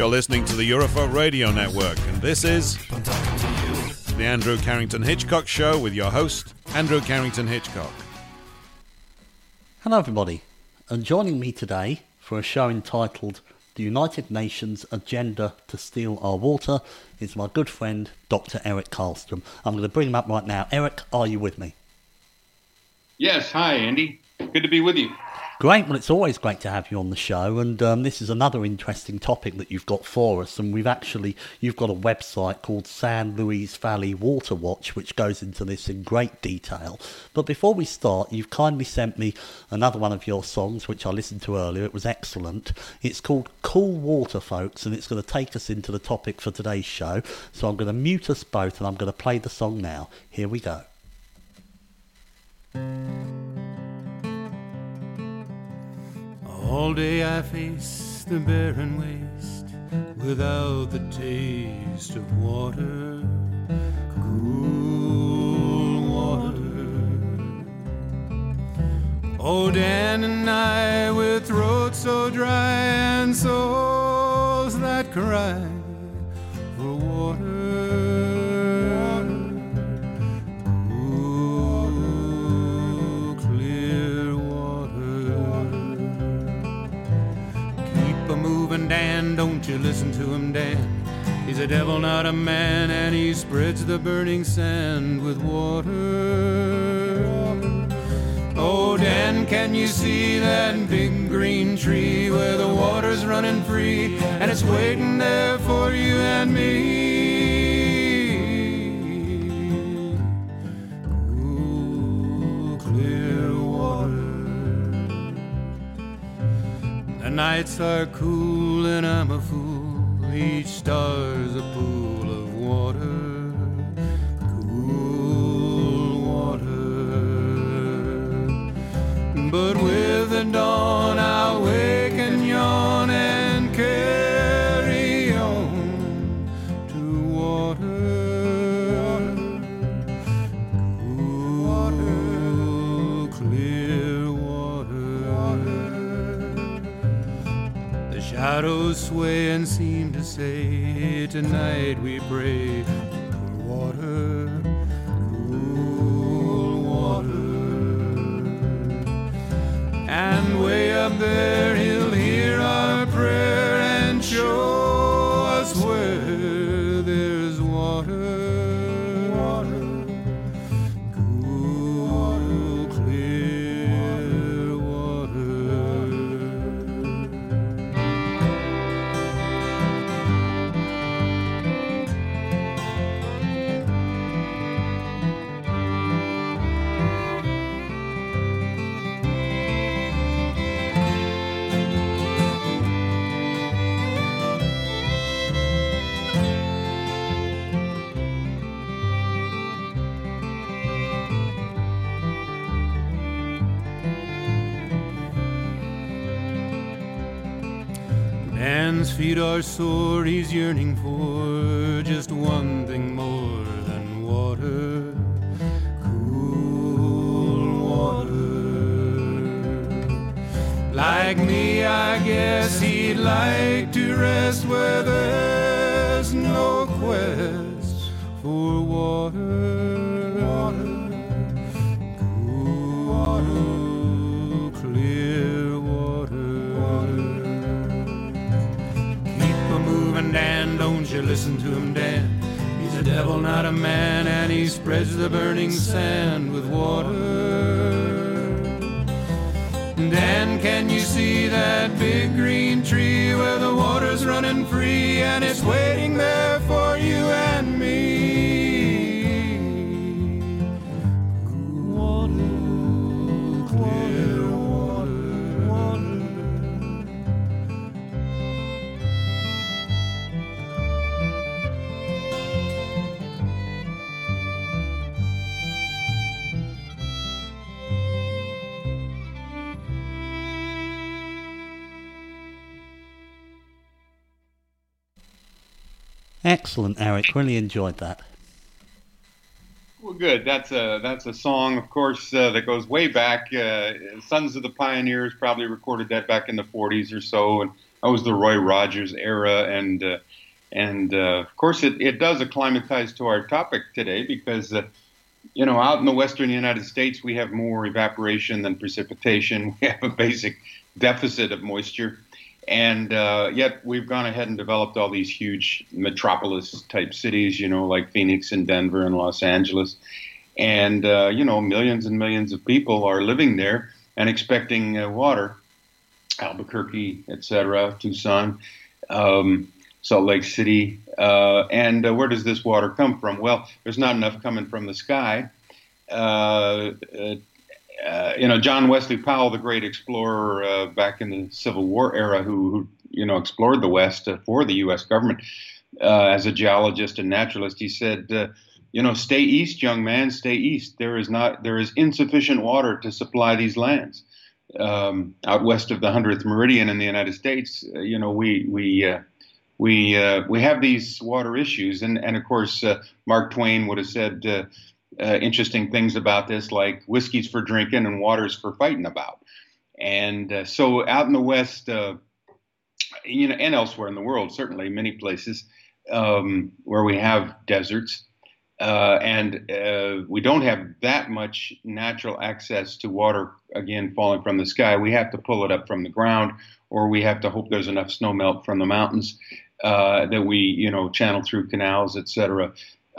You're listening to the Eurofolk Radio Network, and this is the Andrew Carrington Hitchcock Show with your host, Andrew Carrington Hitchcock. Hello everybody, and joining me today for a show entitled The United Nations Agenda to Steal Our Water is my good friend, Dr. Eric Karlstrom. I'm going to bring him up right now. Eric, are you with me? Yes, hi Andy. Good to be with you. Great, well it's always great to have you on the show, and this is another interesting topic that you've got for us, and you've got a website called San Luis Valley Water Watch which goes into this in great detail. But before we start, you've kindly sent me another one of your songs which I listened to earlier. It was excellent. It's called Cool Water, folks, and it's going to take us into the topic for today's show. So I'm going to mute us both and I'm going to play the song now. Here we go. All day I face the barren waste without the taste of water, cool water. Oh, Dan and I with throats so dry and souls that cry for water. Dan, don't you listen to him, Dan. He's a devil, not a man, and he spreads the burning sand with water. Oh, Dan, can you see that big green tree where the water's running free, and it's waiting there for you and me? Cool, clear water. The nights are cool and I'm a fool. Each star's a pool of water, cool water. But with the dawn I'll wake and yawn and carry on to water, cool water, clear water. Shadows sway and seem to say, tonight we pray for water, cool water. And way up there he'll hear our prayer and show us where there's water, cool, clear water. Man's feet are sore, he's yearning for just one thing more than water, cool water. Like me, I guess he'd like to rest where there's no quest for water, cool water, clear water. Dan, don't you listen to him, Dan. He's a devil, not a man, and he spreads the burning sand with water. Dan, can you see that big green tree where the water's running free, and it's waiting there for you and me? Cool water, clear water, water. Excellent, Eric. Really enjoyed that. Well, good. That's a song, of course, that goes way back. Sons of the Pioneers probably recorded that back in the 40s or so, and That was the Roy Rogers era, and of course it does acclimatize to our topic today because out in the western United States we have more evaporation than precipitation. We have a basic deficit of moisture, and yet we've gone ahead and developed all these huge metropolis type cities, like Phoenix and Denver and Los Angeles, and millions and millions of people are living there and expecting water. Albuquerque, etc., Tucson, Salt Lake City. And where does this water come from? Well, there's not enough coming from the sky. John Wesley Powell, the great explorer back in the Civil War era, who explored the West for the U.S. government as a geologist and naturalist, he said, stay east, young man, stay east. There is insufficient water to supply these lands. Out west of the 100th meridian in the United States, we have these water issues, and of course Mark Twain would have said interesting things about this, like whiskey's for drinking and water's for fighting about. And so out in the West, and elsewhere in the world, certainly many places where we have deserts. And we don't have that much natural access to water, again, falling from the sky. We have to pull it up from the ground, or we have to hope there's enough snow melt from the mountains that we, channel through canals, et cetera,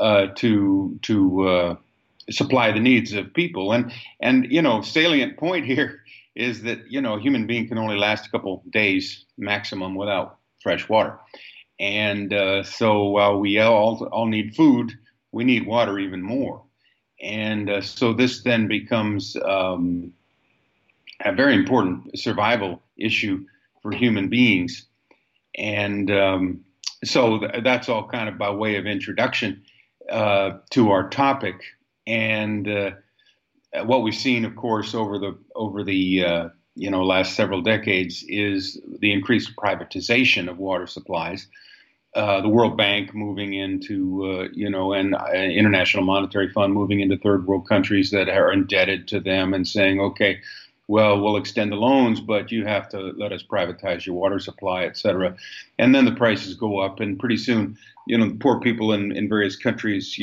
to supply the needs of people. And salient point here is that, a human being can only last a couple days maximum without fresh water. And so while we all need food, we need water even more. And so this then becomes a very important survival issue for human beings. And so that's all kind of by way of introduction to our topic. And what we've seen, of course, over the last several decades is the increased privatization of water supplies. The World Bank moving into, and International Monetary Fund moving into third world countries that are indebted to them and saying, okay, well, we'll extend the loans, but you have to let us privatize your water supply, et cetera. And then the prices go up, and pretty soon, the poor people in various countries,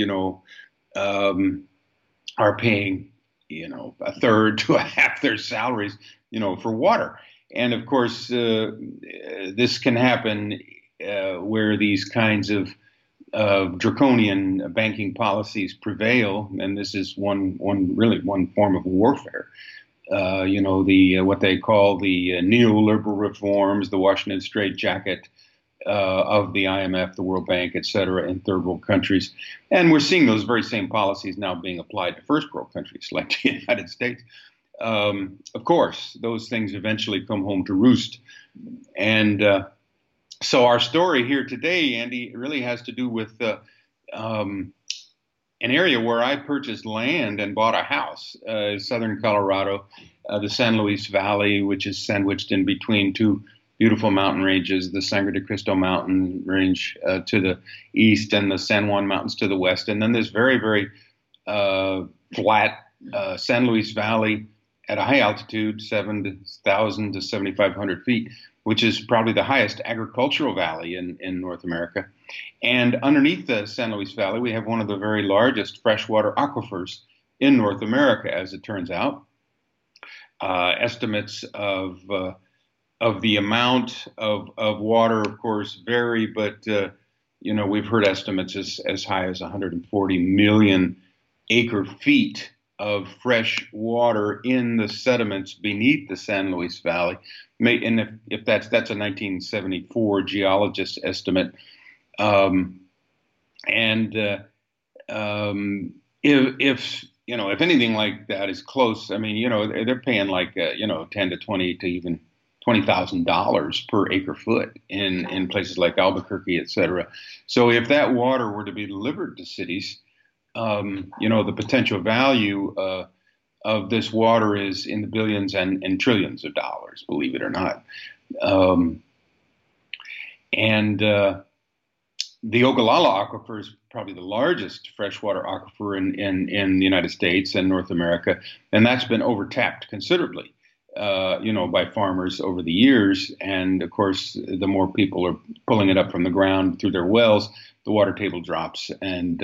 are paying, a third to a half their salaries, for water. And of course, this can happen where these kinds of draconian banking policies prevail, and this is one form of warfare. What they call the neoliberal reforms, the Washington straitjacket of the IMF, the World Bank, et cetera, in third world countries. And we're seeing those very same policies now being applied to first world countries like the United States. Of course, those things eventually come home to roost. And so our story here today, Andy, really has to do with an area where I purchased land and bought a house, southern Colorado, the San Luis Valley, which is sandwiched in between two beautiful mountain ranges, the Sangre de Cristo mountain range to the east and the San Juan Mountains to the west. And then this very, very flat San Luis Valley at a high altitude, 7,000 to 7,500 feet, which is probably the highest agricultural valley in North America. And underneath the San Luis Valley, we have one of the very largest freshwater aquifers in North America, as it turns out. Estimates of the amount of water, of course, vary, but we've heard estimates as high as 140 million acre feet of fresh water in the sediments beneath the San Luis Valley. And if that's a 1974 geologist estimate. If anything like that is close, I mean, they're paying like, 10 to 20 to even $20,000 per acre foot in places like Albuquerque, et cetera. So if that water were to be delivered to cities, the potential value of this water is in the billions and trillions of dollars, believe it or not. The Ogallala Aquifer is probably the largest freshwater aquifer in the United States and North America, and that's been overtapped considerably. by farmers over the years. And of course, the more people are pulling it up from the ground through their wells, the water table drops. And,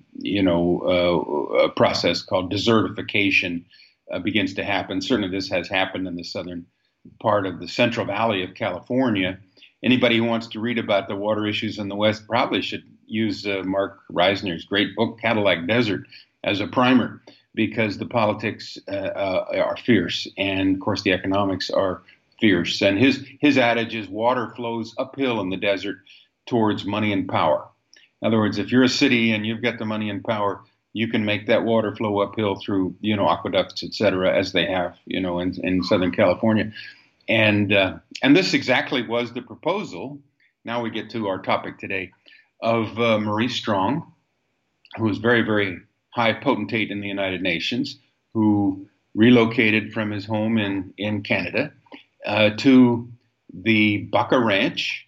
a process called desertification begins to happen. Certainly this has happened in the southern part of the Central Valley of California. Anybody who wants to read about the water issues in the West probably should use Mark Reisner's great book, Cadillac Desert, as a primer, because the politics are fierce, and of course the economics are fierce. And his adage is water flows uphill in the desert towards money and power. In other words, if you're a city and you've got the money and power, you can make that water flow uphill through, aqueducts, et cetera, as they have, in Southern California. And this exactly was the proposal. Now we get to our topic today of Maurice Strong, who was very, very high potentate in the United Nations, who relocated from his home in Canada to the Baca Ranch.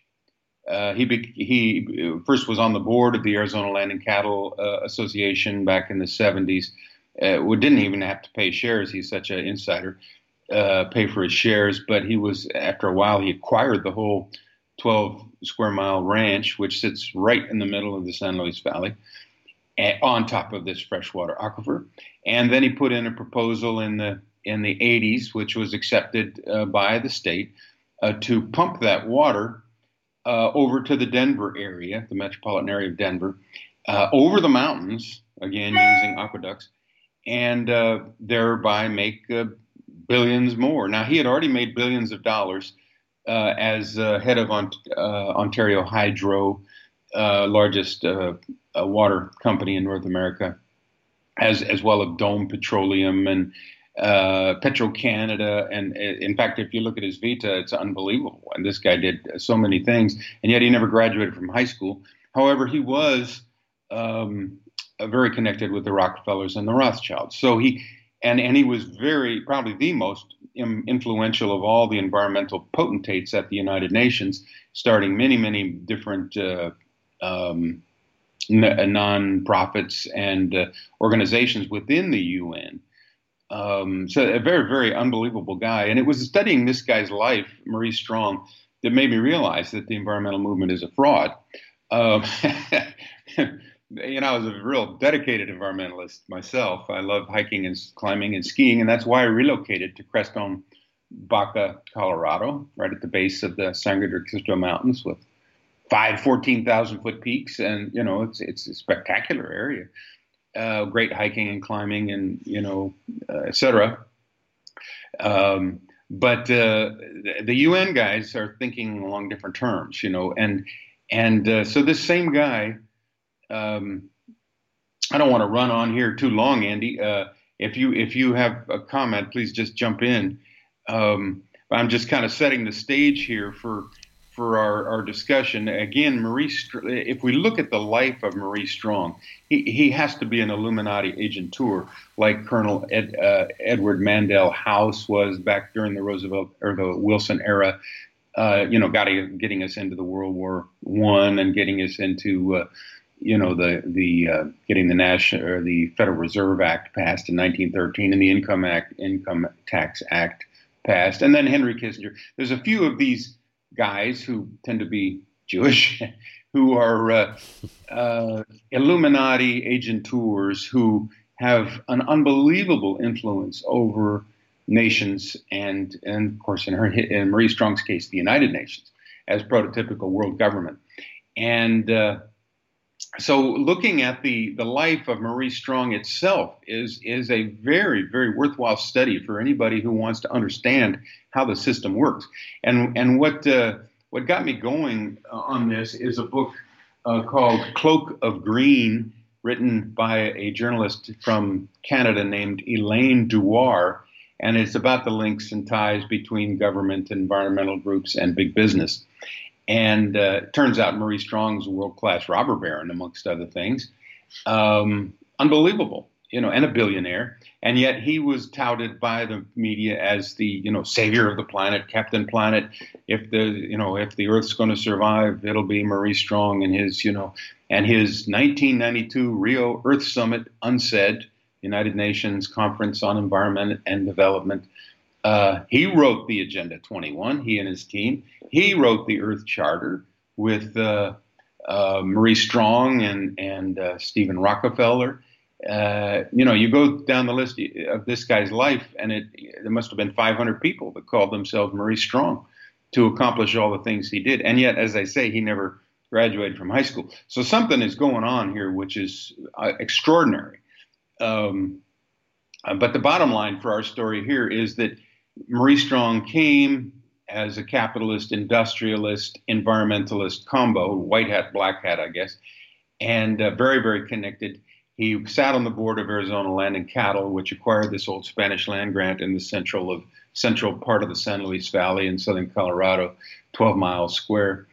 He first was on the board of the Arizona Land and Cattle Association back in the 70s. Didn't even have to pay shares. He's such an insider, pay for his shares. But he was, after a while, he acquired the whole 12 square mile ranch, which sits right in the middle of the San Luis Valley, on top of this freshwater aquifer. And then he put in a proposal in the 80s, which was accepted by the state, to pump that water over to the Denver area, the metropolitan area of Denver, over the mountains, again using aqueducts, and thereby make billions more. Now, he had already made billions of dollars as head of Ontario Hydro, largest water company in North America, as well as Dome Petroleum and Petro-Canada. And in fact, if you look at his vita, it's unbelievable. And this guy did so many things, and yet he never graduated from high school. However, he was very connected with the Rockefellers and the Rothschilds. So he was probably the most influential of all the environmental potentates at the United Nations, starting many, many different non-profits and organizations within the UN. So a very, very unbelievable guy. And it was studying this guy's life, Maurice Strong, that made me realize that the environmental movement is a fraud. I was a real dedicated environmentalist myself. I love hiking and climbing and skiing, and that's why I relocated to Crestone, Baca, Colorado, right at the base of the Sangre de Cristo Mountains with 14,000-foot peaks. And, it's a spectacular area. Great hiking and climbing and, et cetera. But the UN guys are thinking along different terms, and so this same guy, I don't want to run on here too long, Andy. If you have a comment, please just jump in. I'm just kind of setting the stage here for our discussion. Again, if we look at the life of Maurice Strong, he has to be an Illuminati agenteur, like Colonel Edward Mandell House was back during the Roosevelt or the Wilson era. Getting us into the World War I and getting us into getting the National or the Federal Reserve Act passed in 1913 and the Income Tax Act passed, and then Henry Kissinger. There's a few of these guys who tend to be Jewish, who are Illuminati agenteurs who have an unbelievable influence over nations and of course, in Maurice Strong's case, the United Nations as prototypical world government. And so looking at the life of Maurice Strong itself is a very, very worthwhile study for anybody who wants to understand how the system works. And what got me going on this is a book called Cloak of Green, written by a journalist from Canada named Elaine Dewar. And it's about the links and ties between government, environmental groups, and big business. And it turns out Maurice Strong's a world-class robber baron, amongst other things. Unbelievable, and a billionaire. And yet he was touted by the media as the, savior of the planet, Captain Planet. If the Earth's going to survive, it'll be Maurice Strong and his 1992 Rio Earth Summit, UNCED, United Nations Conference on Environment and Development, He wrote the Agenda 21, he and his team. He wrote the Earth Charter with Maurice Strong and Stephen Rockefeller. You go down the list of this guy's life, and there must have been 500 people that called themselves Maurice Strong to accomplish all the things he did. And yet, as I say, he never graduated from high school. So something is going on here which is extraordinary. But the bottom line for our story here is that Maurice Strong came as a capitalist, industrialist, environmentalist combo, white hat, black hat, I guess, and very, very connected. He sat on the board of Arizona Land and Cattle, which acquired this old Spanish land grant in the central part of the San Luis Valley in southern Colorado, 12 miles square.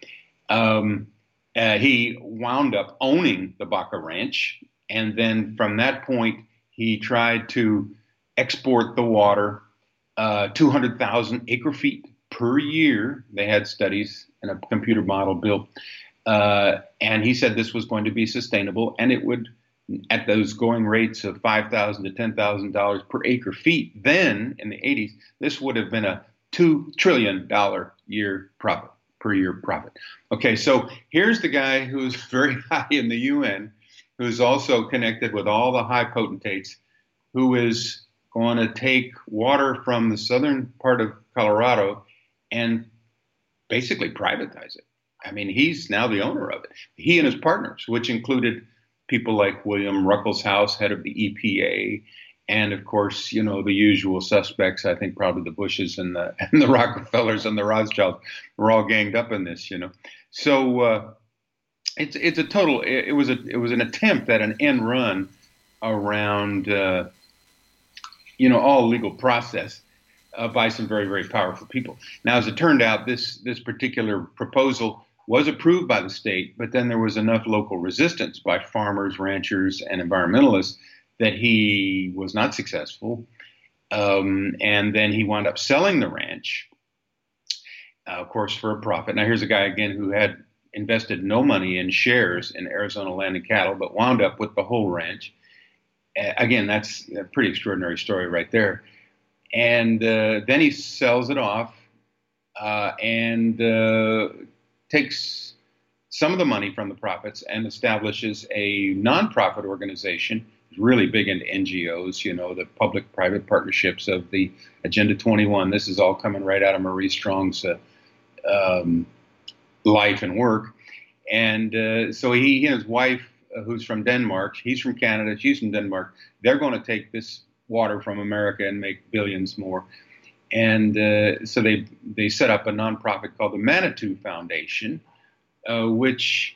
He wound up owning the Baca Ranch, and then from that point, he tried to export the water, 200,000 acre feet per year. They had studies and a computer model built, and he said this was going to be sustainable, and it would, at those going rates of $5,000 to $10,000 per acre feet, then in the 80s, this would have been a $2 trillion per year profit. Okay, so here's the guy who's very high in the UN, who's also connected with all the high potentates, who is going to take water from the southern part of Colorado and basically privatize it. I mean, he's now the owner of it. He and his partners, which included people like William Ruckelshaus, head of the EPA, and of course, the usual suspects. I think probably the Bushes and the Rockefellers and the Rothschilds were all ganged up in this. So it's a total. It was an attempt at an end run around all legal process by some very, very powerful people. Now, as it turned out, this particular proposal was approved by the state, but then there was enough local resistance by farmers, ranchers, and environmentalists that he was not successful. And then he wound up selling the ranch, of course, for a profit. Now, here's a guy, again, who had invested no money in shares in Arizona Land and Cattle, but wound up with the whole ranch. Again, that's a pretty extraordinary story right there. And then he sells it off and takes some of the money from the profits and establishes a nonprofit organization. It's really big into NGOs, the public-private partnerships of the Agenda 21. This is all coming right out of Maurice Strong's life and work. And so he and his wife, who's from Denmark, he's from Canada, she's from Denmark, they're going to take this water from America and make billions more. And so they set up a nonprofit called the Manitou Foundation, which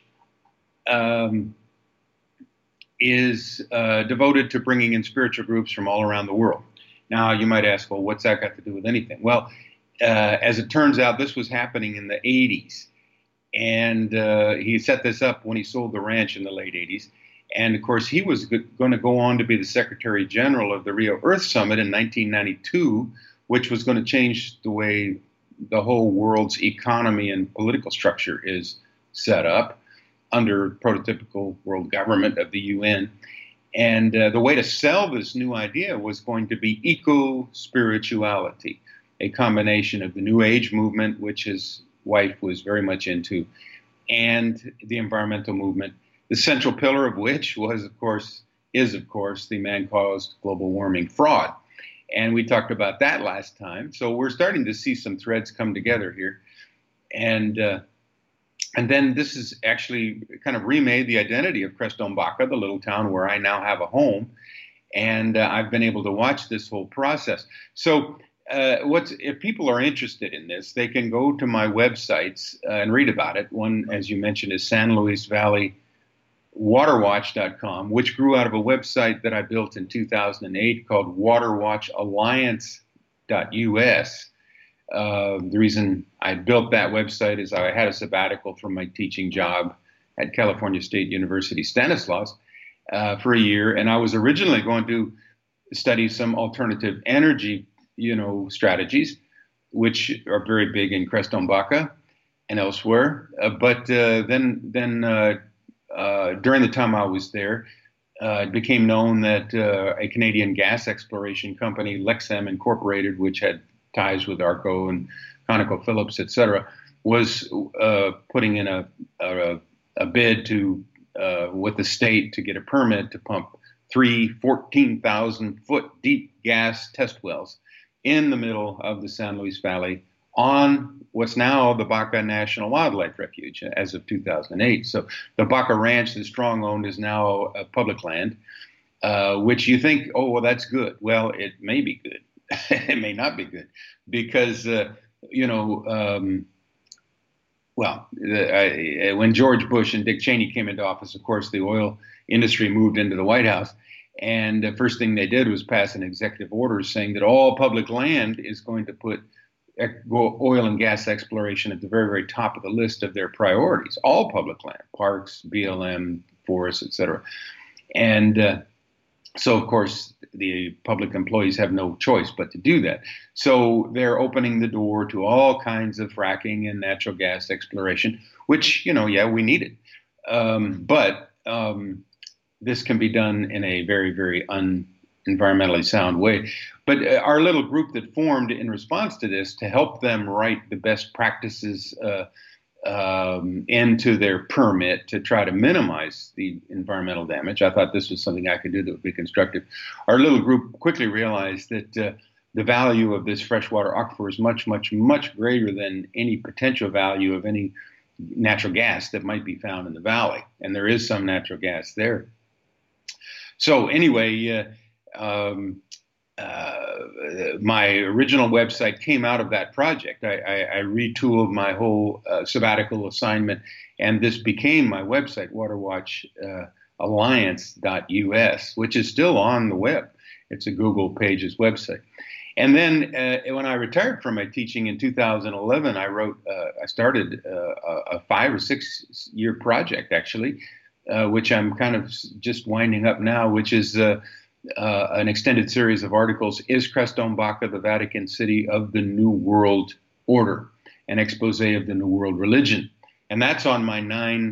is devoted to bringing in spiritual groups from all around the world. Now, you might ask, well, what's that got to do with anything? Well, as it turns out, this was happening in the 80s. And he set this up when he sold the ranch in the late 80s. And, of course, he was going to go on to be the Secretary General of the Rio Earth Summit in 1992, which was going to change the way the whole world's economy and political structure is set up under prototypical world government of the UN. And the way to sell this new idea was going to be eco-spirituality, a combination of the New Age movement, which his wife was very much into, and the environmental movement, the central pillar of which is of course, the man-caused global warming fraud. And we talked about that last time. So we're starting to see some threads come together here. And then this has actually kind of remade the identity of Crestone Baca, the little town where I now have a home. And I've been able to watch this whole process. So if people are interested in this, they can go to my websites and read about it. One, as you mentioned, is San Luis Valley waterwatch.com, which grew out of a website that I built in 2008 called waterwatchalliance.us. The reason I built that website is I had a sabbatical from my teaching job at California State University Stanislaus for a year, and I was originally going to study some alternative energy strategies, which are very big in Crestone Baca and elsewhere. But then during the time I was there, it became known that a Canadian gas exploration company, Lexam Incorporated, which had ties with ARCO and ConocoPhillips, et cetera, was putting in a bid to with the state to get a permit to pump 14,000 foot deep gas test wells in the middle of the San Luis Valley on what's now the Baca National Wildlife Refuge as of 2008. So the Baca Ranch that Strong owned is now a public land, which you think, oh, well, that's good. Well, it may be good. It may not be good because, when George Bush and Dick Cheney came into office, of course, the oil industry moved into the White House. And the first thing they did was pass an executive order saying that all public land is going to put oil and gas exploration at the very, very top of the list of their priorities. All public land, parks, BLM, forests, et cetera. And so, of course, the public employees have no choice but to do that. So they're opening the door to all kinds of fracking and natural gas exploration, which, we need it. But this can be done in a very, very environmentally sound way. But our little group that formed in response to this to help them write the best practices into their permit to try to minimize the environmental damage. I thought this was something I could do that would be constructive. Our little group quickly realized that the value of this freshwater aquifer is much, much, much greater than any potential value of any natural gas that might be found in the valley. And there is some natural gas there. So anyway, my original website came out of that project. I retooled my whole sabbatical assignment, and this became my website, waterwatchalliance.us, which is still on the web. It's a Google Pages website. And then when I retired from my teaching in 2011, I started a 5 or 6 year project, actually, which I'm kind of just winding up now, which is an extended series of articles, Is Crestone Baca the Vatican City of the New World Order? An expose of the New World Religion. And that's on my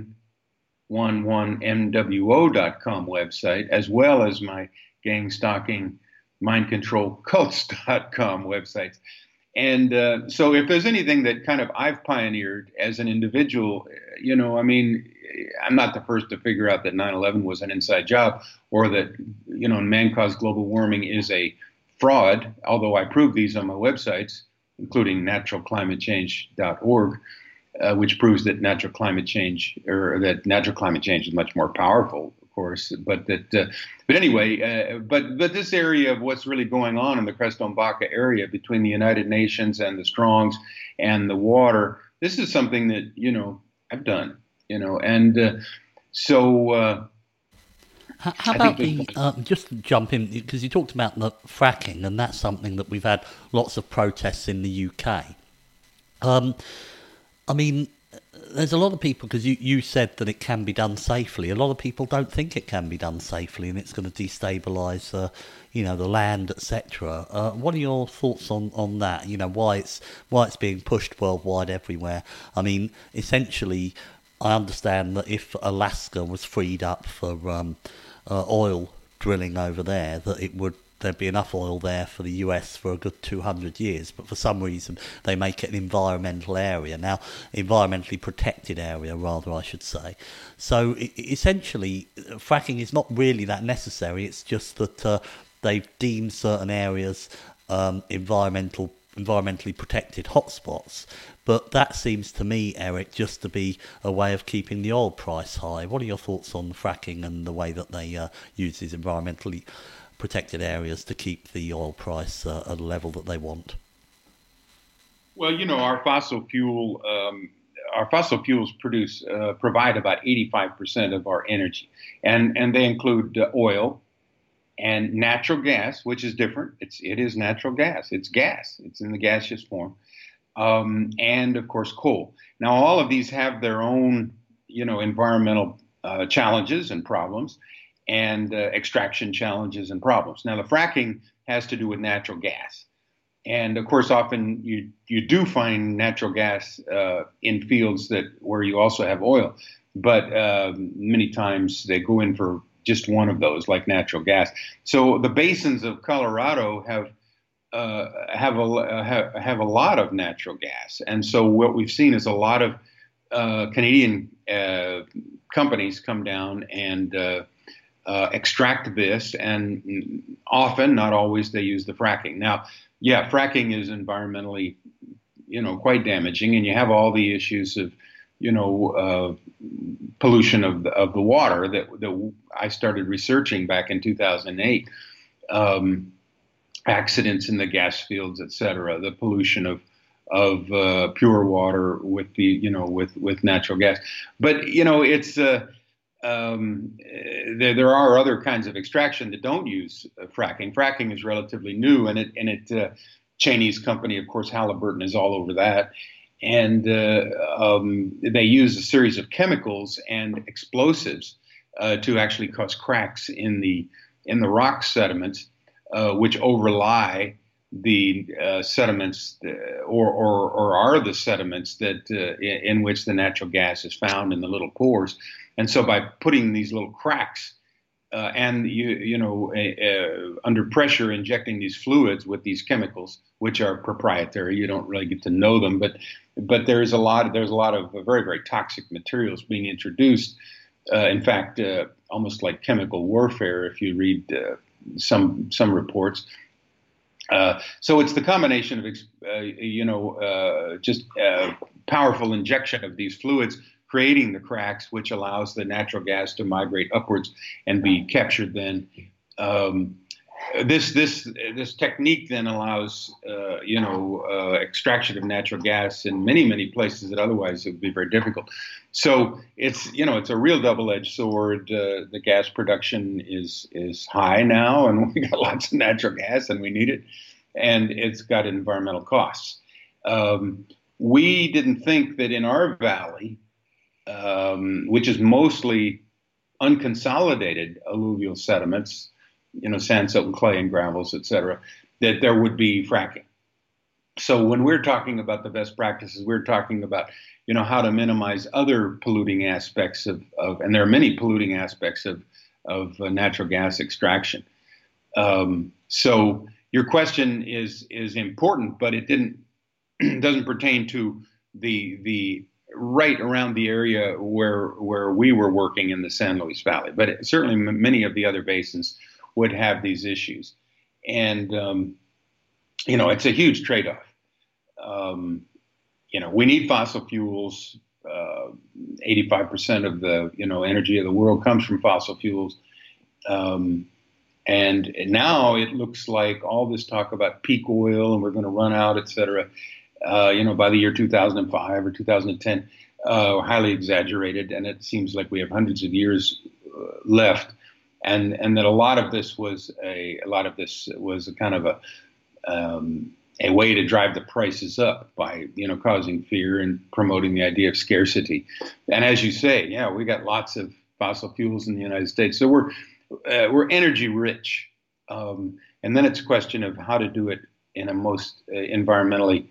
911MWO.com website, as well as my gang-stalking mindcontrolcults.com websites. And so if there's anything that kind of I've pioneered as an individual, I'm not the first to figure out that 9/11 was an inside job or that, man-caused global warming is a fraud, although I prove these on my websites, including naturalclimatechange.org, which proves that natural climate change is much more powerful, of course. But anyway, but this area of what's really going on in the Crestone Baca area between the United Nations and the Strongs and the water, this is something that, I've done. How about just to jump in, because you talked about the fracking, and that's something that we've had lots of protests in the UK. There's a lot of people, because you said that it can be done safely. A lot of people don't think it can be done safely, and it's going to destabilise, the land, etc. What are your thoughts on that? Why it's being pushed worldwide everywhere? Essentially, I understand that if Alaska was freed up for oil drilling over there, that there'd be enough oil there for the US for a good 200 years. But for some reason, they make it an environmental area. Now, environmentally protected area, rather, I should say. So essentially, fracking is not really that necessary. It's just that they've deemed certain areas environmentally protected hotspots. But that seems to me, Eric, just to be a way of keeping the oil price high. What are your thoughts on fracking and the way that they use these environmentally protected areas to keep the oil price at a level that they want? Well, our fossil fuels provide about 85% of our energy, and they include oil and natural gas, which is different. It is natural gas. It's gas. It's in the gaseous form. And of course, coal. Now, all of these have their own, environmental challenges and problems, and extraction challenges and problems. Now, the fracking has to do with natural gas, and of course, often you do find natural gas in fields where you also have oil, but many times they go in for just one of those, like natural gas. So the basins of Colorado have have a lot of natural gas, and so what we've seen is a lot of Canadian companies come down and extract this, and often, not always, they use the fracking. Now, yeah, fracking is environmentally, quite damaging, and you have all the issues of, pollution of the water that I started researching back in 2008. Accidents in the gas fields, et cetera, the pollution of pure water with the with natural gas. But it's there are other kinds of extraction that don't use fracking. Fracking is relatively new, and it Chinese company, of course, Halliburton is all over that, and they use a series of chemicals and explosives to actually cause cracks in the rock sediments, which overlie the sediments, or are the sediments that in which the natural gas is found in the little pores. And so, by putting these little cracks and under pressure, injecting these fluids with these chemicals, which are proprietary, you don't really get to know them, but there's a lot of very, very toxic materials being introduced. In fact, almost like chemical warfare, if you read some reports. So it's the combination of just powerful injection of these fluids, creating the cracks, which allows the natural gas to migrate upwards and be captured. Then this technique then allows extraction of natural gas in many places that otherwise it would be very difficult. So it's a real double-edged sword. The gas production is high now, and we got lots of natural gas, and we need it, and it's got environmental costs. We didn't think that in our valley, which is mostly unconsolidated alluvial sediments, sand, silt, and clay, and gravels, et cetera, that there would be fracking. So when we're talking about the best practices, we're talking about, how to minimize other polluting aspects of and there are many polluting aspects of natural gas extraction. So your question is important, but it doesn't pertain to the right around the area where we were working in the San Luis Valley. But certainly many of the other basins would have these issues. And, it's a huge trade-off. We need fossil fuels. 85% of the, energy of the world comes from fossil fuels. And now it looks like all this talk about peak oil and we're going to run out, et cetera, by the year 2005 or 2010, highly exaggerated. And it seems like we have hundreds of years left. And that a lot of this was a kind of a way to drive the prices up by causing fear and promoting the idea of scarcity. And as you say, we got lots of fossil fuels in the United States, so we're energy rich. And then it's a question of how to do it in a most environmentally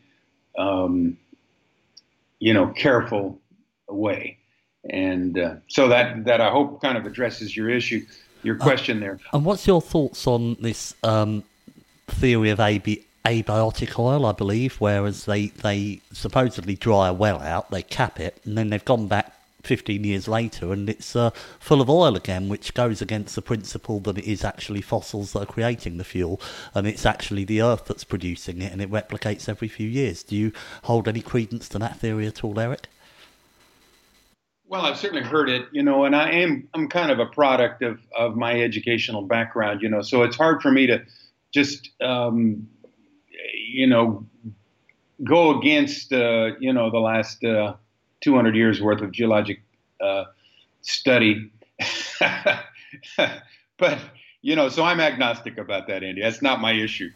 careful way. And so that I hope kind of addresses your question there. And what's your thoughts on this theory of abiotic oil, I believe, whereas they supposedly dry a well out, they cap it, and then they've gone back 15 years later and it's full of oil again, which goes against the principle that it is actually fossils that are creating the fuel, and it's actually the earth that's producing it, and it replicates every few years. Do you hold any credence to that theory at all, Eric? Well, I've certainly heard it, and I'm kind of a product of my educational background, so it's hard for me to just, go against, the last 200 years worth of geologic study. But, so I'm agnostic about that, Andy. That's not my issue.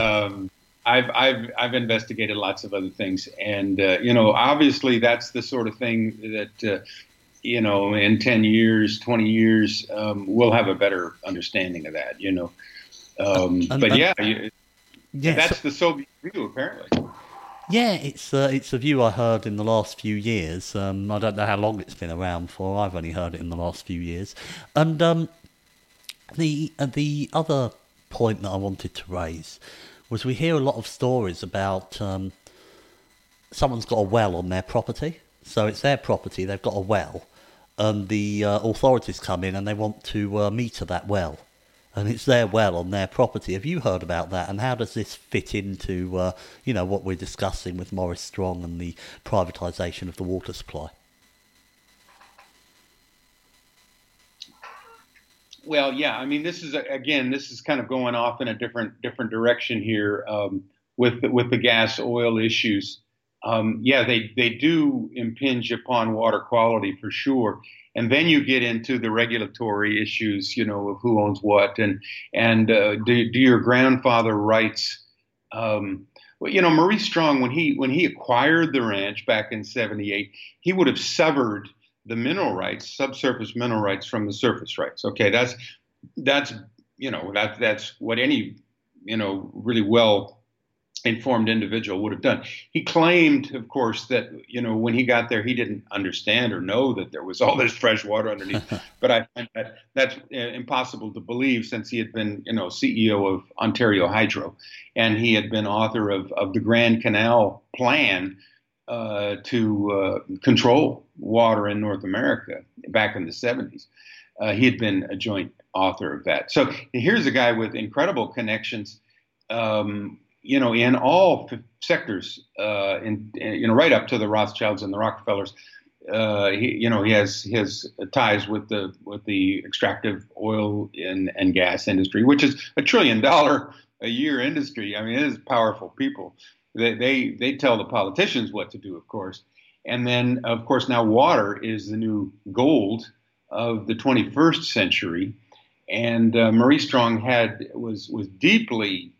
I've investigated lots of other things, and obviously that's the sort of thing that in 10 years, 20 years, we'll have a better understanding of that. That's the Soviet view, apparently. Yeah, it's a view I heard in the last few years. I don't know how long it's been around for. I've only heard it in the last few years, and the other point that I wanted to raise was we hear a lot of stories about someone's got a well on their property. So it's their property, they've got a well, and the authorities come in and they want to meter that well. And it's their well on their property. Have you heard about that? And how does this fit into, what we're discussing with Maurice Strong and the privatisation of the water supply? Well, yeah, I mean, this is kind of going off in a different direction here with the gas oil issues. They do impinge upon water quality for sure. And then you get into the regulatory issues, of who owns what and do your grandfather rights. Maurice Strong, when he acquired the ranch back in '78, he would have severed the mineral rights, subsurface mineral rights, from the surface rights. Okay, that's what any really well informed individual would have done. He claimed, of course, that when he got there, he didn't understand or know that there was all this fresh water underneath. But I find that's impossible to believe, since he had been CEO of Ontario Hydro, and he had been author of the Grand Canal Plan to control water in North America back in the 70s. He had been a joint author of that. So here's a guy with incredible connections. In all sectors, right up to the Rothschilds and the Rockefellers. He has his ties with the extractive oil and gas industry, which is $1 trillion a year industry. I mean, it is powerful people. They tell the politicians what to do, of course. And then, of course, now water is the new gold of the 21st century. And Maurice Strong was deeply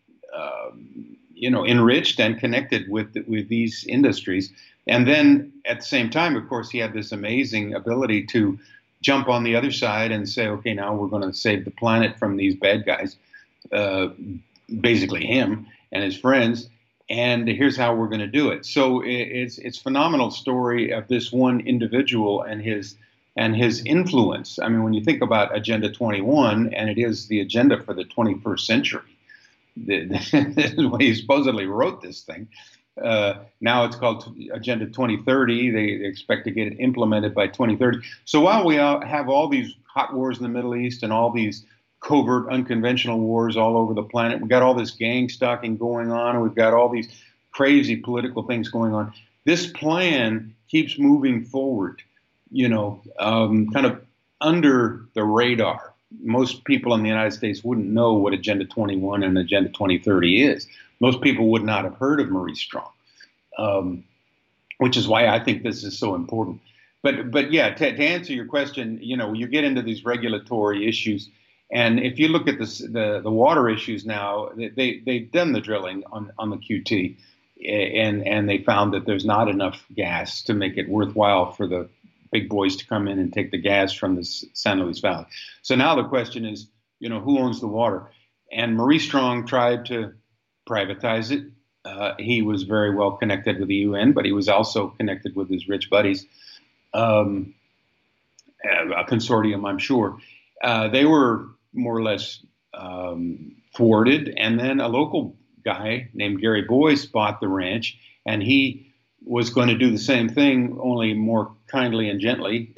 enriched and connected with these industries. And then at the same time, of course, he had this amazing ability to jump on the other side and say, okay, now we're going to save the planet from these bad guys, basically him and his friends. And here's how we're going to do it. So it's a phenomenal story of this one individual and his influence. I mean, when you think about Agenda 21, and it is the agenda for the 21st century, this is what he supposedly wrote this thing. Now it's called Agenda 2030. They expect to get it implemented by 2030. So while we have all these hot wars in the Middle East and all these covert, unconventional wars all over the planet, we've got all this gang stalking going on, and we've got all these crazy political things going on. This plan keeps moving forward, kind of under the radar. Most people in the United States wouldn't know what Agenda 21 and Agenda 2030 is. Most people would not have heard of Maurice Strong, which is why I think this is so important. But yeah, to answer your question, you get into these regulatory issues, and if you look at the water issues now, they've done the drilling on the QT, and they found that there's not enough gas to make it worthwhile for the big boys to come in and take the gas from the San Luis Valley. So now the question is, who owns the water? And Maurice Strong tried to privatize it. He was very well connected with the UN, but he was also connected with his rich buddies, a consortium, I'm sure. They were more or less thwarted. And then a local guy named Gary Boyce bought the ranch, and he was going to do the same thing, only more kindly and gently,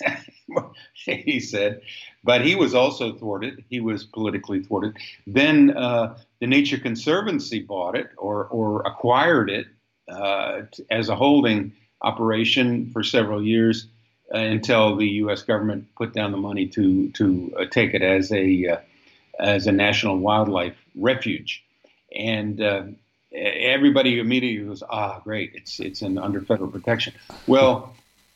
he said. But he was also thwarted. He was politically thwarted. Then the Nature Conservancy bought it or acquired it as a holding operation for several years until the U.S. government put down the money to take it as a national wildlife refuge. And everybody immediately goes, great, it's under federal protection. Well,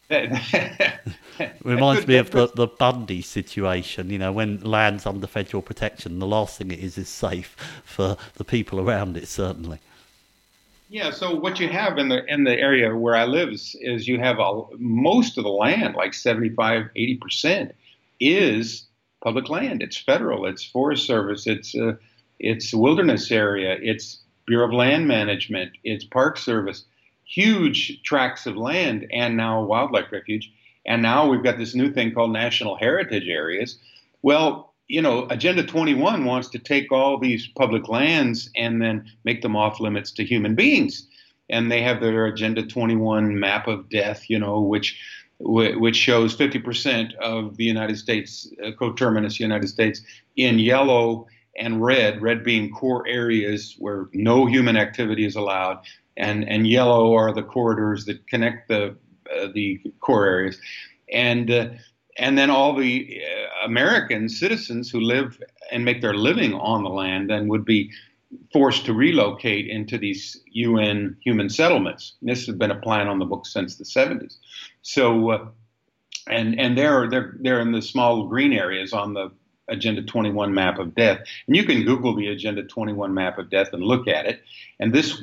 reminds me of the Bundy situation. When land's under federal protection, the last thing it is safe for the people around it, certainly. Yeah. So what you have in the area where I live is you have most of the land, like 75-80%, is public land. It's federal. It's Forest Service. It's wilderness area. It's Bureau of Land Management, it's Park Service, huge tracts of land, and now a wildlife refuge. And now we've got this new thing called National Heritage Areas. Well, Agenda 21 wants to take all these public lands and then make them off limits to human beings. And they have their Agenda 21 map of death, which shows 50% of the United States, coterminous United States, in yellow and red being core areas where no human activity is allowed, and yellow are the corridors that connect the core areas. And then all the American citizens who live and make their living on the land then would be forced to relocate into these UN human settlements. And this has been a plan on the books since the 70s. So, and they're in the small green areas on the Agenda 21 map of death. And you can Google the Agenda 21 map of death and look at it. And this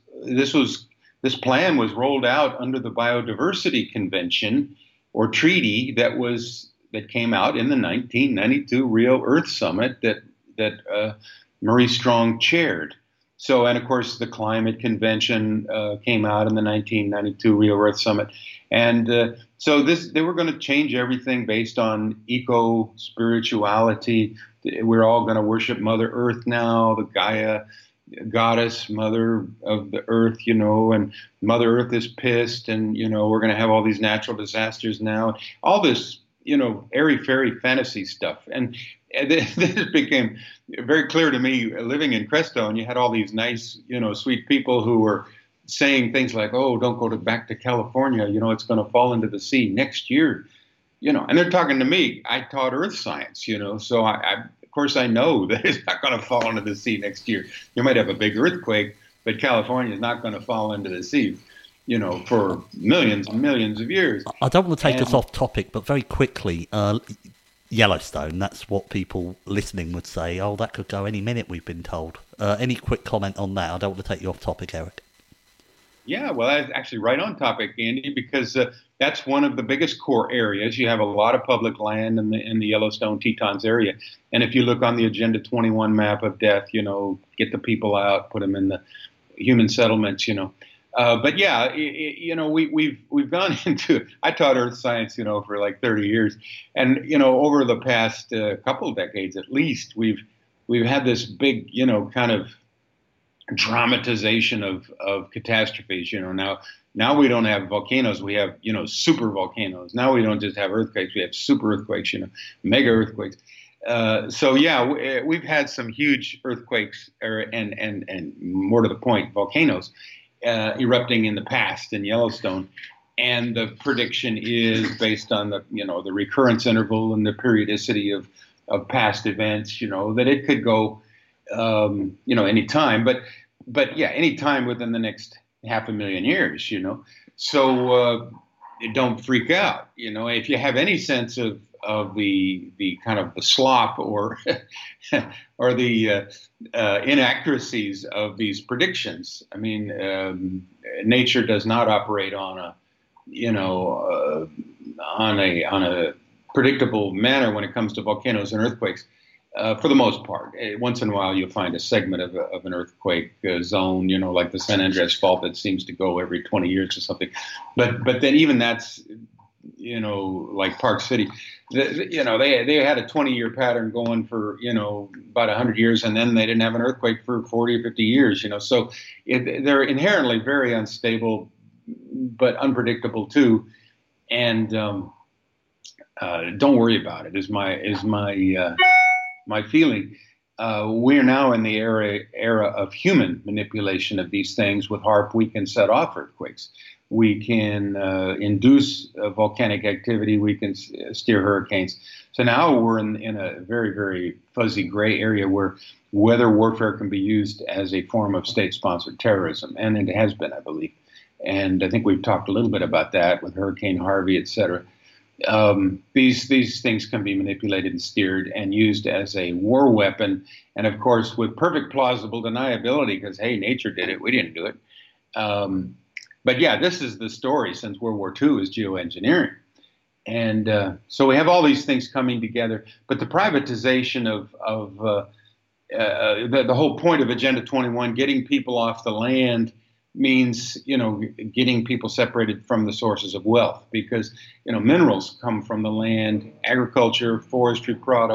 plan was rolled out under the Biodiversity Convention or treaty that came out in the 1992 Rio Earth Summit that Maurice Strong chaired. So, and of course, the Climate Convention came out in the 1992 Rio Earth Summit, and so they were going to change everything based on eco-spirituality. We're all going to worship Mother Earth now, the Gaia goddess, mother of the earth, and Mother Earth is pissed, and we're going to have all these natural disasters now, all this airy-fairy fantasy stuff. And this became very clear to me living in Crestone. You had all these nice, sweet people who were saying things like, "Oh, don't go back to California, it's going to fall into the sea next year," and they're talking to me. I taught earth science, so of course, I know that it's not going to fall into the sea next year. You might have a big earthquake, but California is not going to fall into the sea, for millions and millions of years. I don't want to take us off topic, but very quickly, Yellowstone, that's what people listening would say. Oh, that could go any minute, we've been told. Any quick comment on that? I don't want to take you off topic, Eric. Yeah, well, that's actually right on topic, Andy, because that's one of the biggest core areas. You have a lot of public land in the Yellowstone Tetons area. And if you look on the Agenda 21 map of death, get the people out, put them in the human settlements, But yeah, we've gone into, I taught earth science, for like 30 years. And, over the past couple of decades at least, we've had this big, kind of dramatization of catastrophes. Now we don't have volcanoes, we have super volcanoes. Now we don't just have earthquakes, we have super earthquakes, mega earthquakes. So yeah, we've had some huge earthquakes and more to the point, volcanoes erupting in the past in Yellowstone. And the prediction is based on the the recurrence interval and the periodicity of past events, that it could go any time, but yeah, any time within the next 500,000 years, So don't freak out, if you have any sense of the kind of the slop or or the inaccuracies of these predictions. I mean, nature does not operate on a predictable manner when it comes to volcanoes and earthquakes. For the most part, once in a while you'll find a segment of an earthquake zone, like the San Andreas Fault that seems to go every 20 years or something. But then even that's, like Park City, they had a 20-year pattern going for, about 100 years, and then they didn't have an earthquake for 40 or 50 years, So they're inherently very unstable, but unpredictable too. And don't worry about it. Is my feeling. We're now in the era of human manipulation of these things. With HAARP, we can set off earthquakes. We can induce volcanic activity. We can steer hurricanes. So now we're in a very, very fuzzy gray area where weather warfare can be used as a form of state-sponsored terrorism, and it has been, I believe. And I think we've talked a little bit about that with Hurricane Harvey, et cetera. These things can be manipulated and steered and used as a war weapon, and of course with perfect plausible deniability, because hey, nature did it, we didn't do it. But yeah, this is the story since World War II is geoengineering, and so we have all these things coming together. But the privatization of the whole point of Agenda 21, getting people off the land, means, getting people separated from the sources of wealth, because, minerals come from the land, agriculture, forestry products,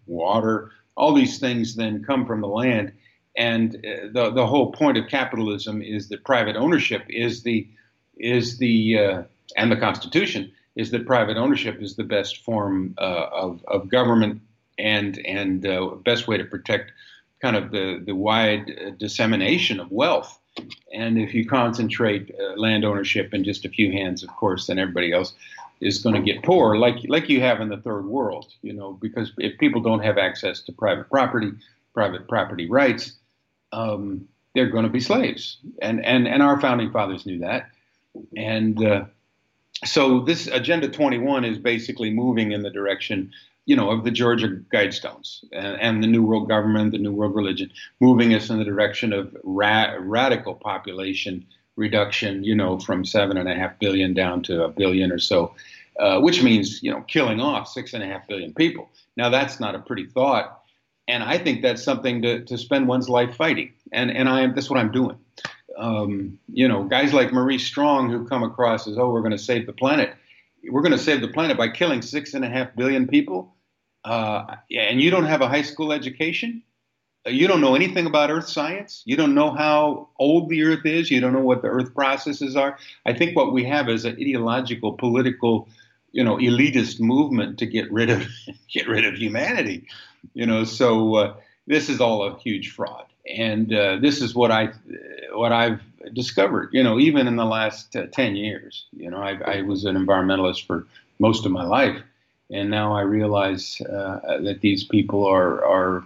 water, all these things then come from the land. And the whole point of capitalism is that private ownership is the and the Constitution is that private ownership is the best form of government and best way to protect kind of the wide dissemination of wealth. And if you concentrate land ownership in just a few hands, of course, then everybody else is going to get poor, like you have in the third world, because if people don't have access to private property rights, they're going to be slaves. And our founding fathers knew that. And so this Agenda 21 is basically moving in the direction, of the Georgia Guidestones and the New World Government, the New World Religion, moving us in the direction of radical population reduction, from 7.5 billion down to 1 billion or so, which means, killing off 6.5 billion people. Now, that's not a pretty thought. And I think that's something to spend one's life fighting. And that's what I'm doing. Guys like Maurice Strong who come across as, we're going to save the planet. We're going to save the planet by killing 6.5 billion people. And you don't have a high school education. You don't know anything about earth science. You don't know how old the earth is. You don't know what the earth processes are. I think what we have is an ideological, political, elitist movement to get rid of humanity. So this is all a huge fraud. And this is what I've discovered, even in the last 10 years. I was an environmentalist for most of my life. And now I realize that these people are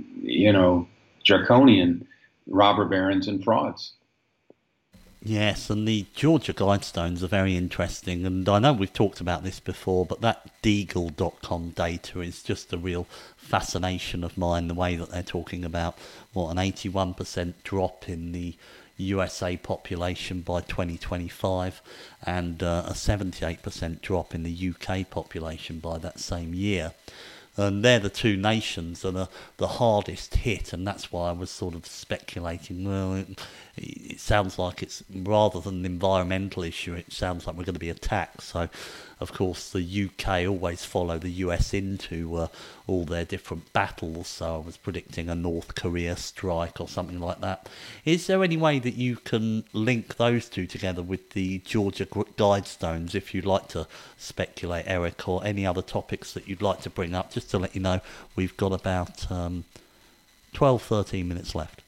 draconian robber barons and frauds. Yes, and the Georgia Guidestones are very interesting, and I know we've talked about this before, but that Deagle.com data is just a real fascination of mine, the way that they're talking about, an 81% drop in the USA population by 2025, and a 78% drop in the UK population by that same year. And they're the two nations that are the hardest hit, and that's why I was sort of speculating, it sounds like it's, rather than an environmental issue, it sounds like we're going to be attacked. So, of course, the UK always follow the US into all their different battles, so I was predicting a North Korea strike or something like that. Is there any way that you can link those two together with the Georgia Guidestones, if you'd like to speculate, Eric, or any other topics that you'd like to bring up? Just to let you know, we've got about 12, 13 minutes left.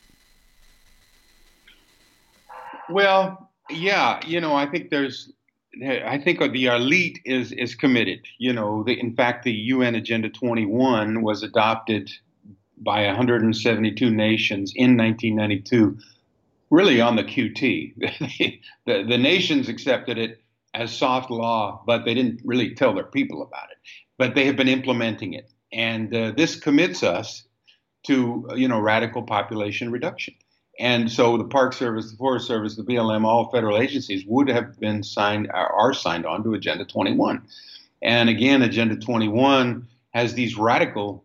Well, yeah, I think the elite is committed. In fact, the UN Agenda 21 was adopted by 172 nations in 1992, really on the QT. the nations accepted it as soft law, but they didn't really tell their people about it. But they have been implementing it. And this commits us to, radical population reduction. And so the Park Service, the Forest Service, the BLM, all federal agencies are signed on to Agenda 21. And again, Agenda 21 has these radical,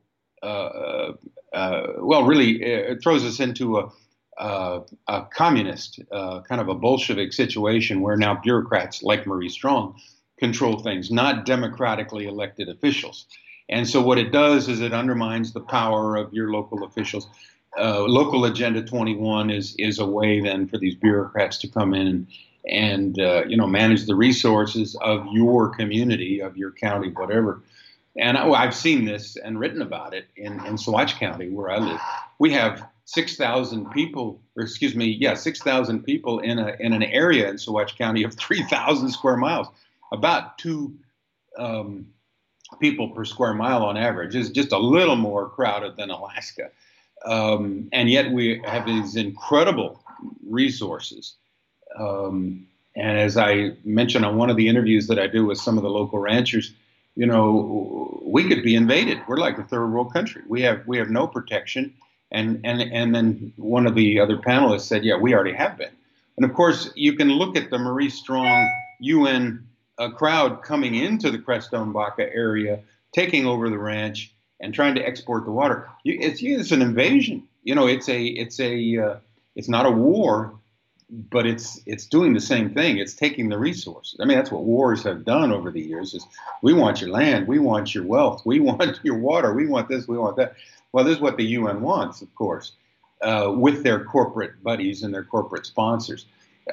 it throws us into a communist, kind of a Bolshevik situation where now bureaucrats like Maurice Strong control things, not democratically elected officials. And so what it does is it undermines the power of your local officials. Local Agenda 21 is a way then for these bureaucrats to come in and manage the resources of your community, of your county, whatever. And I've seen this and written about it in Saguache County, where I live. We have 6,000 people, 6,000 people in an area in Saguache County of 3,000 square miles, about 2 people per square mile on average. It's just a little more crowded than Alaska. And yet we have these incredible resources. And as I mentioned on one of the interviews that I do with some of the local ranchers, we could be invaded. We're like a third world country. We have no protection. And then one of the other panelists said, yeah, we already have been. And of course, you can look at the Maurice Strong UN crowd coming into the Crestone Baca area, taking over the ranch, and trying to export the water. It's an invasion. It's not a war. but it's doing the same thing. It's taking the resources. I mean, that's what wars have done over the years. Is we want your land, we want your wealth, we want your water, we want this, we want that. Well, this is what the UN wants, of course, with their corporate buddies and their corporate sponsors.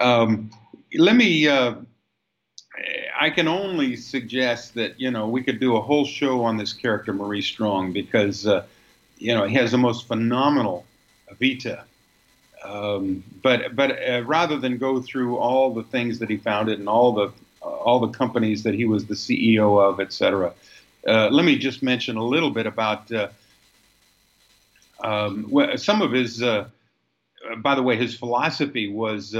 I can only suggest that, we could do a whole show on this character, Maurice Strong, because, he has the most phenomenal vita. But rather than go through all the things that he founded and all the companies that he was the CEO of, et cetera, let me just mention a little bit about some of his. By the way, his philosophy was,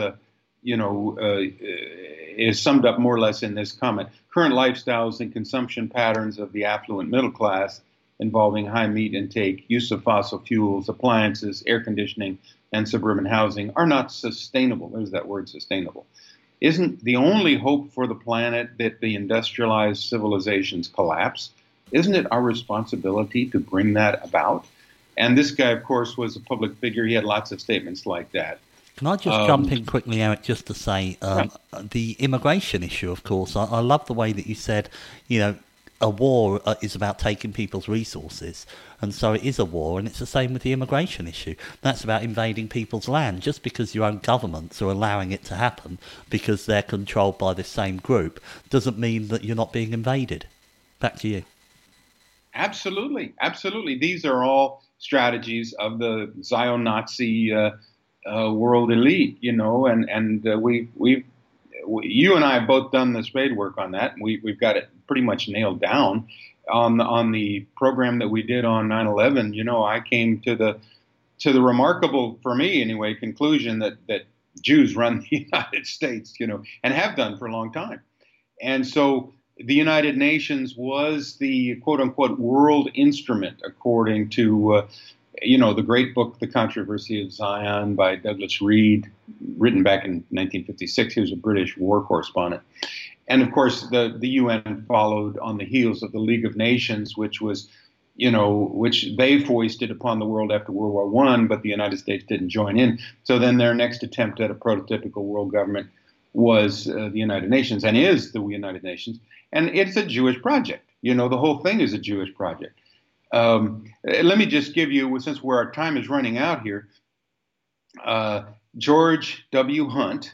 is summed up more or less in this comment: current lifestyles and consumption patterns of the affluent middle class, involving high meat intake, use of fossil fuels, appliances, air conditioning, and suburban housing, are not sustainable. There's that word, sustainable. Isn't the only hope for the planet that the industrialized civilizations collapse? Isn't it our responsibility to bring that about? And this guy, of course, was a public figure. He had lots of statements like that. Can I just jump in quickly, Eric, just to say the immigration issue, of course. I love the way that you said, a war is about taking people's resources, and so it is a war, and it's the same with the immigration issue. That's about invading people's land. Just because your own governments are allowing it to happen because they're controlled by the same group doesn't mean that you're not being invaded. Back to you. Absolutely. These are all strategies of the Zion-Nazi world elite, and you and I have both done the spade work on that. We've got it pretty much nailed down on the program that we did on 9/11. I came to the remarkable, for me anyway, conclusion that Jews run the United States, and have done for a long time. And so the United Nations was the quote unquote world instrument, according to the great book, The Controversy of Zion, by Douglas Reed, written back in 1956. He was a British war correspondent. And of course, the UN followed on the heels of the League of Nations, which was, which they foisted upon the world after World War I, but the United States didn't join in. So then their next attempt at a prototypical world government was the United Nations, and is the United Nations. And it's a Jewish project. The whole thing is a Jewish project. Let me just give you, since our time is running out here, George W. Hunt,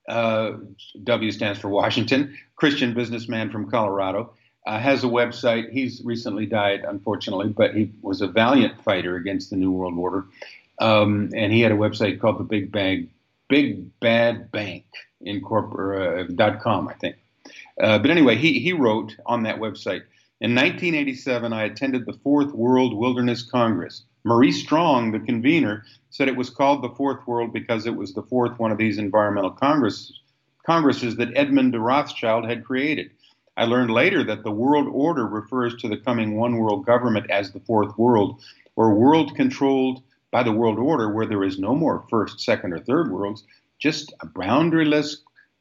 W stands for Washington, Christian businessman from Colorado, has a website. He's recently died, unfortunately, but he was a valiant fighter against the New World Order. And he had a website called the Big Bad Bank .com, I think. But anyway, he wrote on that website, in 1987, I attended the Fourth World Wilderness Congress. Maurice Strong, the convener, said it was called the Fourth World because it was the fourth one of these environmental congresses that Edmund de Rothschild had created. I learned later that the world order refers to the coming one world government as the Fourth World, or world controlled by the world order, where there is no more first, second, or third worlds, just a boundaryless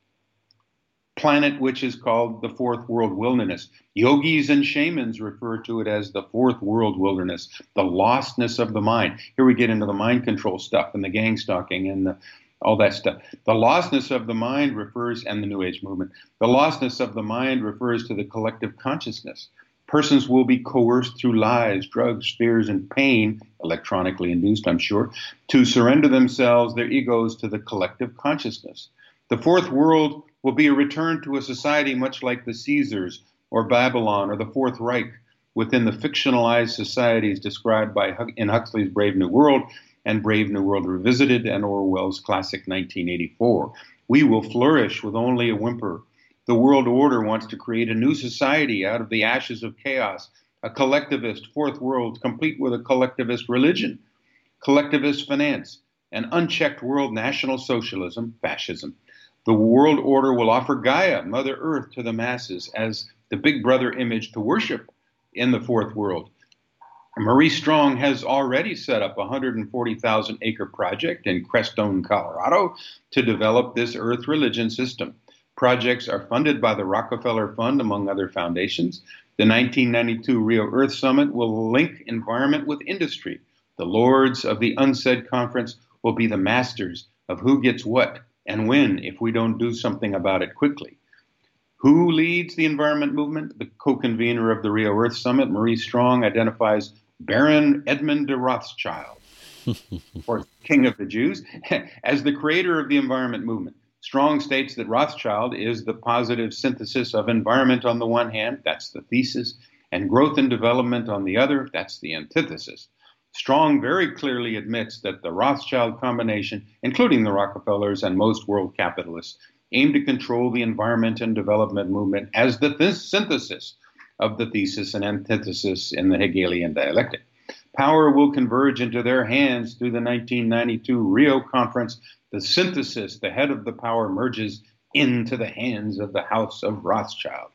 planet which is called the Fourth World Wilderness. Yogis and shamans refer to it as the Fourth World Wilderness, the lostness of the mind. Here we get into the mind control stuff and the gang stalking and all that stuff. The lostness of the mind refers, and the New Age movement, the lostness of the mind refers to the collective consciousness. Persons will be coerced through lies, drugs, fears, and pain, electronically induced, I'm sure, to surrender themselves, their egos, to the collective consciousness. The Fourth World will be a return to a society much like the Caesars or Babylon or the Fourth Reich, within the fictionalized societies described in Huxley's Brave New World and Brave New World Revisited and Orwell's classic 1984. We will flourish with only a whimper. The world order wants to create a new society out of the ashes of chaos, a collectivist fourth world complete with a collectivist religion, collectivist finance, an unchecked world national socialism, fascism. The world order will offer Gaia, Mother Earth, to the masses as the big brother image to worship in the fourth world. Maurice Strong has already set up a 140,000-acre project in Crestone, Colorado, to develop this Earth religion system. Projects are funded by the Rockefeller Fund, among other foundations. The 1992 Rio Earth Summit will link environment with industry. The lords of the Unsaid Conference will be the masters of who gets what and when if we don't do something about it quickly. Who leads the environment movement? The co-convener of the Rio Earth Summit, Marie Strong, identifies Baron Edmund de Rothschild, or King of the Jews, as the creator of the environment movement. Strong states that Rothschild is the positive synthesis of environment on the one hand, that's the thesis, and growth and development on the other, that's the antithesis. Strong very clearly admits that the Rothschild combination, including the Rockefellers and most world capitalists, aim to control the environment and development movement as the synthesis of the thesis and antithesis in the Hegelian dialectic. Power will converge into their hands through the 1992 Rio Conference. The synthesis, the head of the power, merges into the hands of the House of Rothschild.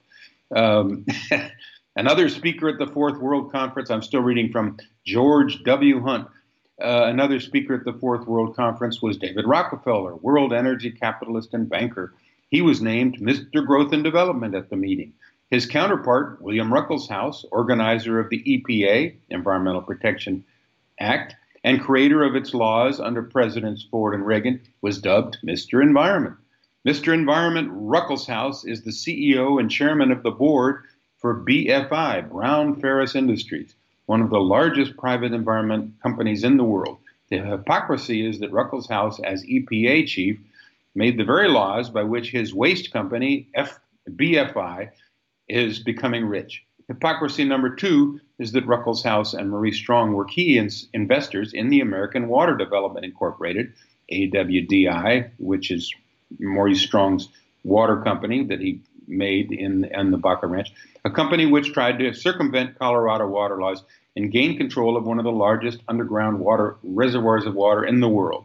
Another speaker at the Fourth World Conference, I'm still reading from George W. Hunt. Another speaker at the Fourth World Conference was David Rockefeller, world energy capitalist and banker. He was named Mr. Growth and Development at the meeting. His counterpart, William Ruckelshaus, organizer of the EPA, Environmental Protection Act, and creator of its laws under Presidents Ford and Reagan, was dubbed Mr. Environment. Mr. Environment Ruckelshaus is the CEO and chairman of the board for BFI, Brown Ferris Industries, one of the largest private environment companies in the world. The hypocrisy is that Ruckelshaus, as EPA chief, made the very laws by which his waste company, BFI, is becoming rich. Hypocrisy number two is that Ruckelshaus and Marie Strong were key investors in the American Water Development Incorporated, AWDI, which is Maurice Strong's water company that he made in the Baca Ranch, a company which tried to circumvent Colorado water laws and gain control of one of the largest underground water reservoirs of water in the world.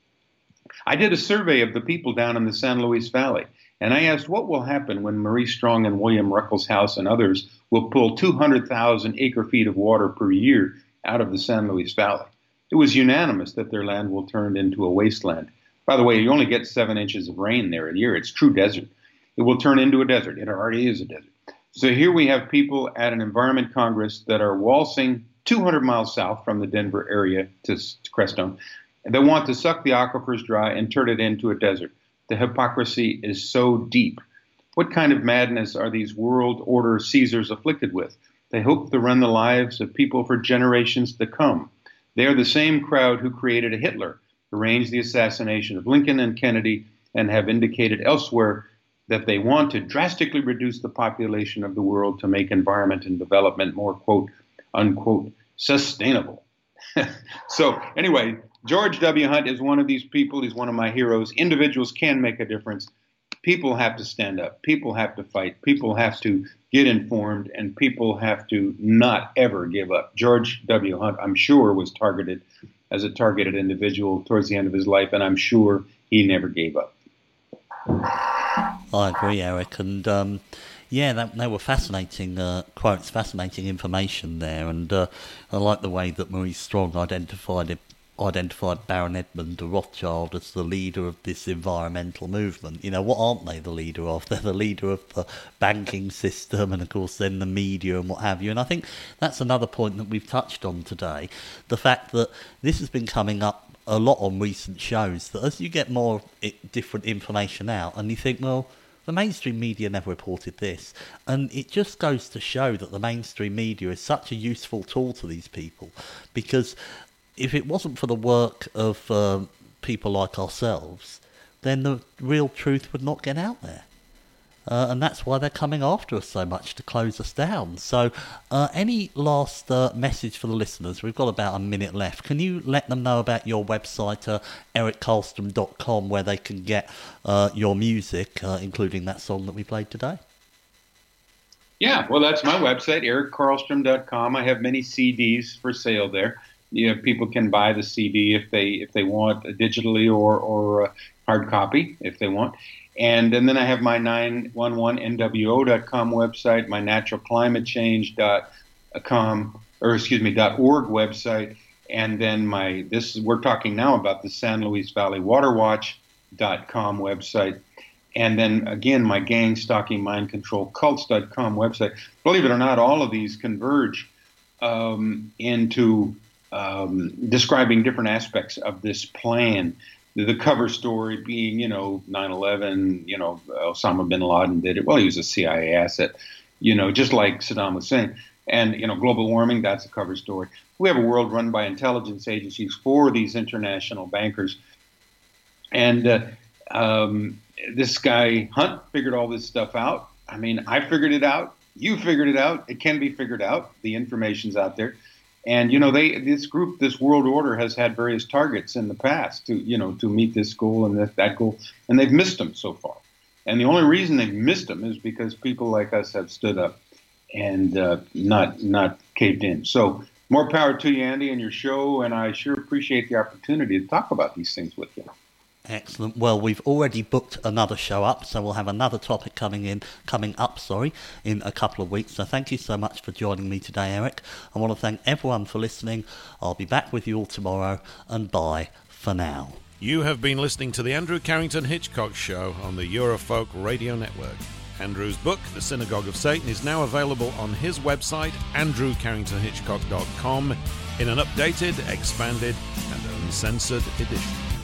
I did a survey of the people down in the San Luis Valley, and I asked what will happen when Marie Strong and William Ruckelshaus and others will pull 200,000 acre-feet of water per year out of the San Luis Valley. It was unanimous that their land will turn into a wasteland. By the way, you only get 7 inches of rain there a year. It's true desert. It will turn into a desert. It already is a desert. So here we have people at an Environment Congress that are waltzing 200 miles south from the Denver area to Crestone. They want to suck the aquifers dry and turn it into a desert. The hypocrisy is so deep. What kind of madness are these world order Caesars afflicted with? They hope to run the lives of people for generations to come. They are the same crowd who created a Hitler, arranged the assassination of Lincoln and Kennedy, and have indicated elsewhere that they want to drastically reduce the population of the world to make environment and development more, quote, unquote, sustainable. So anyway, George W. Hunt is one of these people. He's one of my heroes. Individuals can make a difference. People have to stand up. People have to fight. People have to get informed, and people have to not ever give up. George W. Hunt, I'm sure, was targeted as a targeted individual towards the end of his life, and I'm sure he never gave up. I agree, Eric, and they were fascinating quotes, fascinating information there, and I like the way that Maurice Strong identified Baron Edmund de Rothschild as the leader of this environmental movement. You know, what aren't they the leader of? They're the leader of the banking system and, of course, then the media and what have you. And I think that's another point that we've touched on today, the fact that this has been coming up a lot on recent shows, that as you get more different information out and you think, well, the mainstream media never reported this. And it just goes to show that the mainstream media is such a useful tool to these people, because if it wasn't for the work of people like ourselves, then the real truth would not get out there. And that's why they're coming after us so much, to close us down. So any last message for the listeners? We've got about a minute left. Can you let them know about your website, erickarlstrom.com, where they can get your music, including that song that we played today? Yeah, well, that's my website, erickarlstrom.com. I have many CDs for sale there. You know, people can buy the CD if they want digitally or hard copy if they want. And then I have my 911NWO.com website, my naturalclimatechange.org website, and then we're talking now about the San Luis Valley Waterwatch.com website, and then again my gang stalking mind control cults.com website. Believe it or not, all of these converge into describing different aspects of this plan the cover story being, 9/11, Osama bin Laden did it. Well, he was a CIA asset, just like Saddam Hussein. And, global warming, that's a cover story. We have a world run by intelligence agencies for these international bankers. And this guy, Hunt, figured all this stuff out. I mean, I figured it out. You figured it out. It can be figured out. The information's out there. And, this world order has had various targets in the past to meet this goal and that goal. And they've missed them so far. And the only reason they've missed them is because people like us have stood up and not caved in. So more power to you, Andy, and your show. And I sure appreciate the opportunity to talk about these things with you. Excellent. Well, we've already booked another show up, so we'll have another topic coming up in a couple of weeks. So thank you so much for joining me today, Eric. I want to thank everyone for listening. I'll be back with you all tomorrow, and bye for now. You have been listening to the Andrew Carrington Hitchcock Show on the Eurofolk Radio Network. Andrew's book, The Synagogue of Satan, is now available on his website, andrewcarringtonhitchcock.com, in an updated, expanded, and uncensored edition.